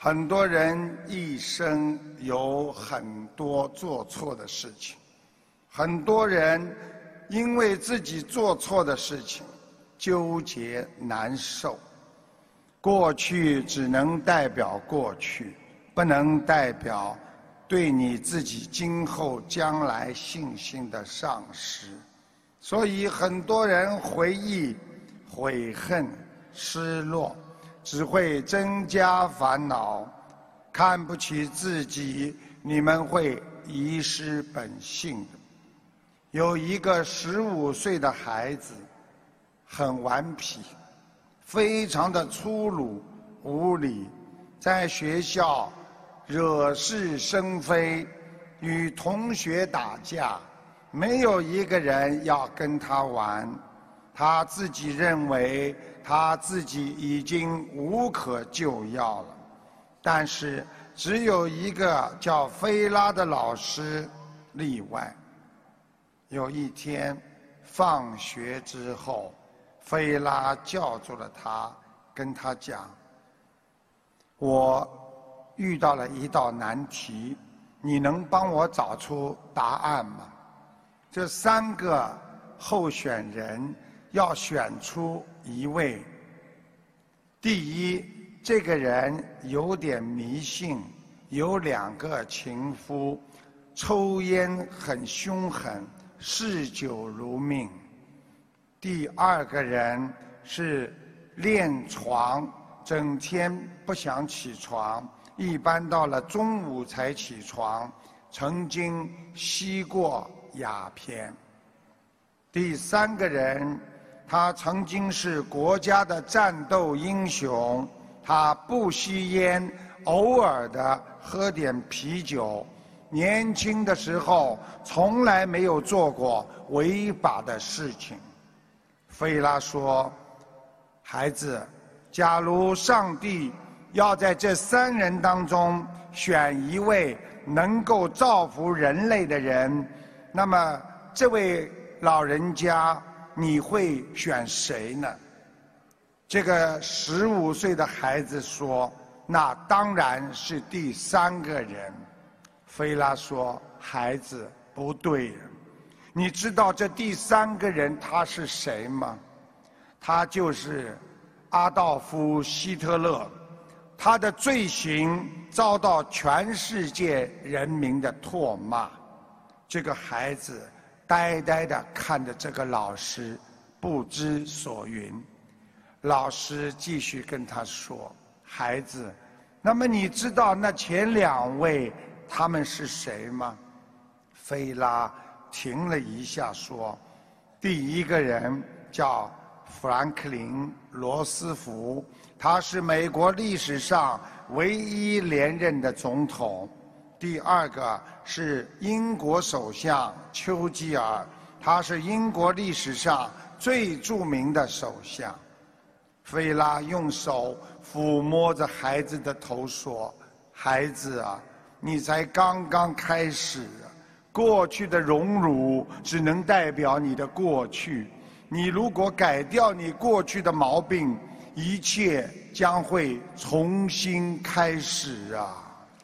很多人一生有很多做错的事情，很多人因为自己做错的事情纠结难受。过去只能代表过去，不能代表对你自己今后将来信心的丧失。所以很多人回忆、悔恨、失落，只会增加烦恼，看不起自己，你们会遗失本性的。有一个15岁的孩子，很顽皮，非常的粗鲁无礼，在学校惹是生非，与同学打架，没有一个人要跟他玩。他自己认为他自己已经无可救药了，但是只有一个叫菲拉的老师例外。有一天放学之后，菲拉叫住了他，跟他讲：我遇到了一道难题，你能帮我找出答案吗？这3个候选人要选出一位。第一，这个人有点迷信，有2个情夫，抽烟很凶狠，嗜酒如命。第2个人是恋床，整天不想起床，一般到了中午才起床，曾经吸过鸦片。第3个人，他曾经是国家的战斗英雄，他不吸烟，偶尔的喝点啤酒，年轻的时候从来没有做过违法的事情。菲拉说：孩子，假如上帝要在这3人当中选一位能够造福人类的人，那么这位老人家你会选谁呢？这个15岁的孩子说：那当然是第3个人。菲拉说：孩子，不对，你知道这第3个人他是谁吗？他就是阿道夫·希特勒，他的罪行遭到全世界人民的唾骂。这个孩子呆呆地看着这个老师，不知所云。老师继续跟他说：孩子，那么你知道那前2位他们是谁吗？菲拉停了一下说：第1个人叫富兰克林·罗斯福，他是美国历史上唯一连任的总统。第2个是英国首相丘吉尔，他是英国历史上最著名的首相。菲拉用手抚摸着孩子的头说：孩子啊，你才刚刚开始，过去的荣辱只能代表你的过去，你如果改掉你过去的毛病，一切将会重新开始啊！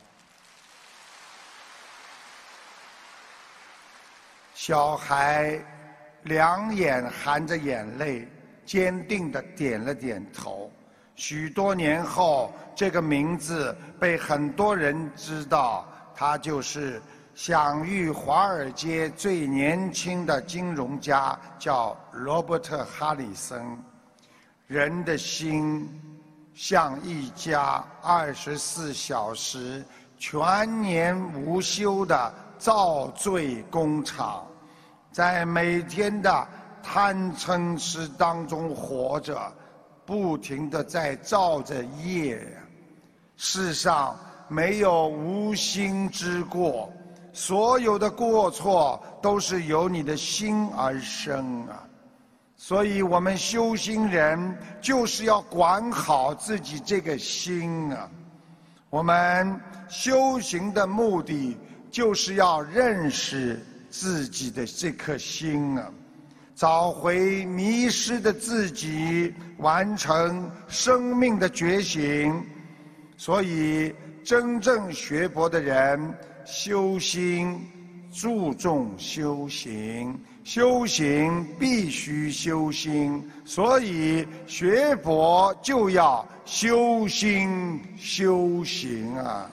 小孩2眼含着眼泪，坚定地点了点头。许多年后，这个名字被很多人知道，他就是享誉华尔街最年轻的金融家，叫罗伯特·哈里森。人的心像一家24小时、全年无休的造罪工厂，在每天的贪嗔痴当中活着，不停地在造着业。世上没有无心之过，所有的过错都是由你的心而生啊！所以我们修心人就是要管好自己这个心啊！我们修行的目的就是要认识自己的这颗心啊，找回迷失的自己，完成生命的觉醒。 所以真正学佛的人修心注重修行，修行必须修心，所以学佛就要修心修行啊。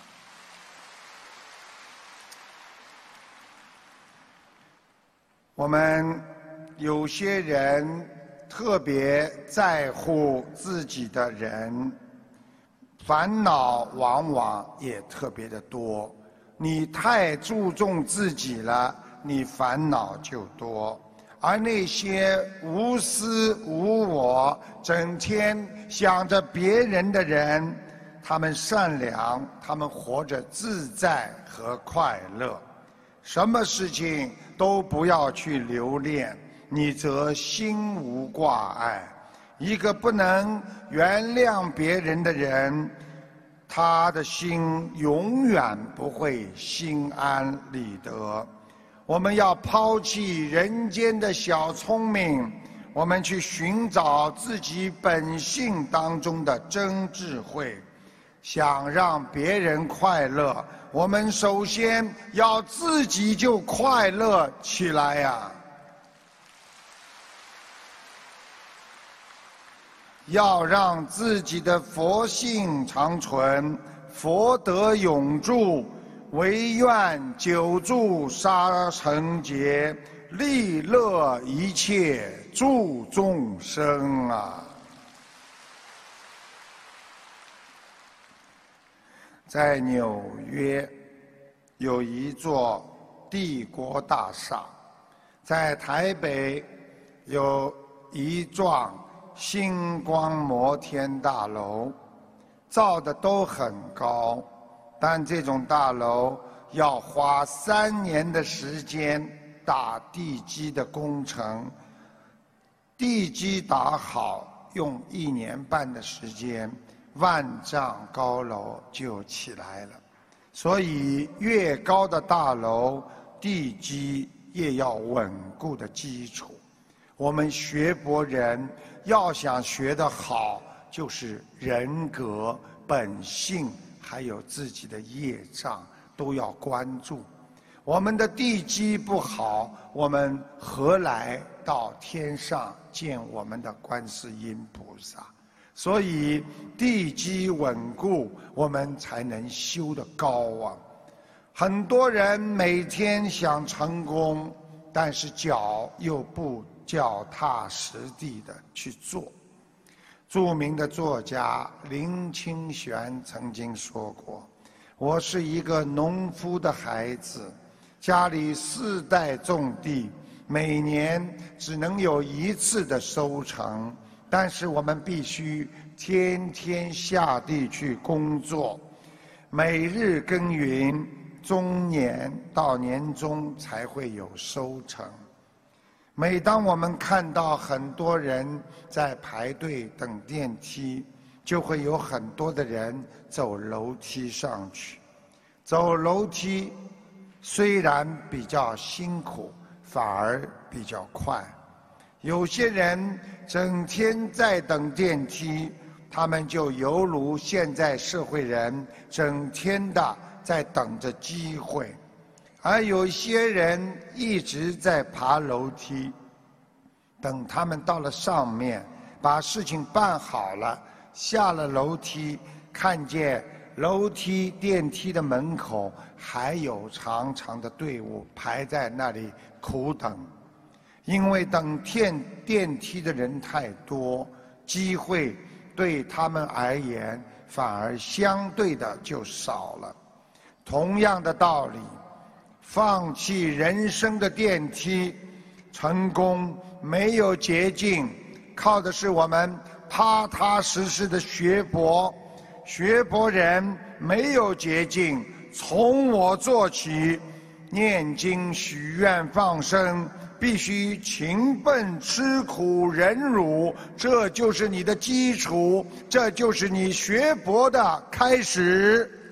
我们有些人特别在乎自己的人，烦恼往往也特别的多。你太注重自己了，你烦恼就多。而那些无私无我，整天想着别人的人，他们善良，他们活着自在和快乐。什么事情都不要去留恋，你则心无挂碍。一个不能原谅别人的人，他的心永远不会心安理得。我们要抛弃人间的小聪明，我们去寻找自己本性当中的真智慧。想让别人快乐，我们首先要自己就快乐起来呀！要让自己的佛性长存，佛德永驻，唯愿久住沙尘劫，利乐一切诸众生啊！在纽约有一座帝国大厦，在台北有一幢星光摩天大楼，造的都很高，但这种大楼要花3年的时间打地基的工程，地基打好用1年半的时间，万丈高楼就起来了。所以越高的大楼，地基也要稳固的基础。我们学佛人要想学得好，就是人格、本性还有自己的业障都要关注。我们的地基不好，我们何来到天上见我们的观世音菩萨？所以地基稳固，我们才能修得高啊！很多人每天想成功，但是脚又不脚踏实地的去做。著名的作家林清玄曾经说过：“我是一个农夫的孩子，家里4代种地，每年只能有1次的收成。但是我们必须天天下地去工作，每日耕耘，终年到年终才会有收成。”每当我们看到很多人在排队等电梯，就会有很多的人走楼梯上去。走楼梯虽然比较辛苦，反而比较快。有些人整天在等电梯，他们就犹如现在社会人整天的在等着机会。而有些人一直在爬楼梯，等他们到了上面，把事情办好了，下了楼梯，看见楼梯电梯的门口还有长长的队伍排在那里苦等。因为等电梯的人太多，机会对他们而言反而相对的就少了。同样的道理，放弃人生的电梯，成功没有捷径，靠的是我们踏踏实实的学佛。学佛人没有捷径，从我做起，念经许愿放生，必须勤奋吃苦忍辱，这就是你的基础，这就是你学佛的开始。